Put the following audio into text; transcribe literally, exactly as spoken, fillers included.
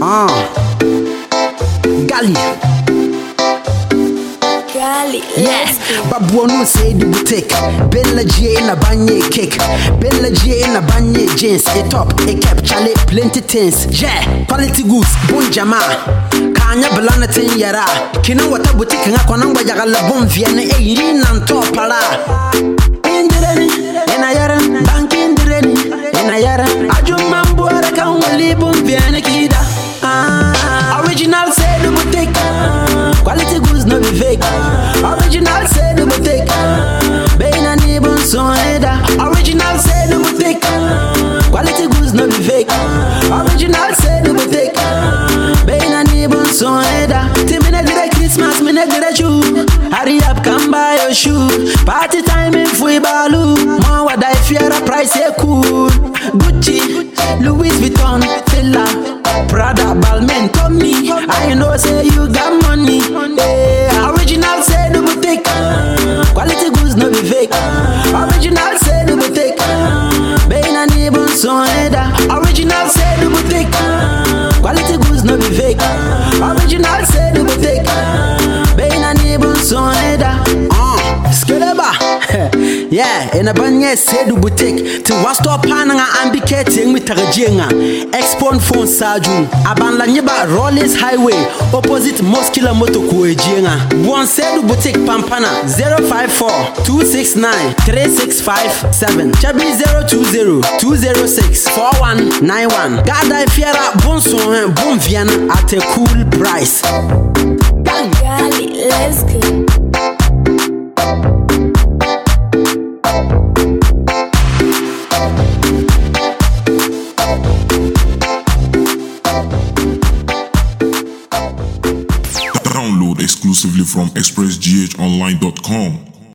Ah, Gali. Gali, Yeah, Babu no say the boutique. Bella G in a banye cake. Bella G in a banye jeans. A top, a cap, chale, plenty things. Yeah, quality goods, bon jama. Kanya belana tin yara. Kino wata boutique nga kwanangwa yagala bon vienne. E yiri nan top ala. Indireni, ena yara. Bank indireni, ena yara. Ajumambu ara kan wali bon vienne kida. Ah, original say the boutique. Quality goods no be fake. Original say the boutique. Beina ni bon soneda. Original say the boutique. Quality goods no be fake. Original say the boutique. Beina ni bon soneda. Timina dire Christmas, mina dire shoe. Hurry up, come buy your shoe. Party time in free balu. More what I fear a price ye cool. Gucci, Louis Vuitton, Fila, Prada, Balmain, Tommy. I know say you got money. Yeah, original say the boutique. Quality goods no be fake. Original say the boutique. Beina ni bon soneda. Original say the boutique. Quality goods no be fake. Original say the boutique. Beina ni bon soneda. Ah, skeleba. Yeah, in a banye say the boutique. To one stop pananga ambikating with Tarajenga. Expon phone Saju. Aban Lanyeba Rollins Highway. Opposite Moskila Moto Kuejenga. One say the boutique Pampana zero five four two six nine three six five seven. Chabi zero two zero two zero six four one nine one. Gada Fiera Bon Son Bon Viana at a cool price. Gali, let's go. Download exclusively from express g h online dot com.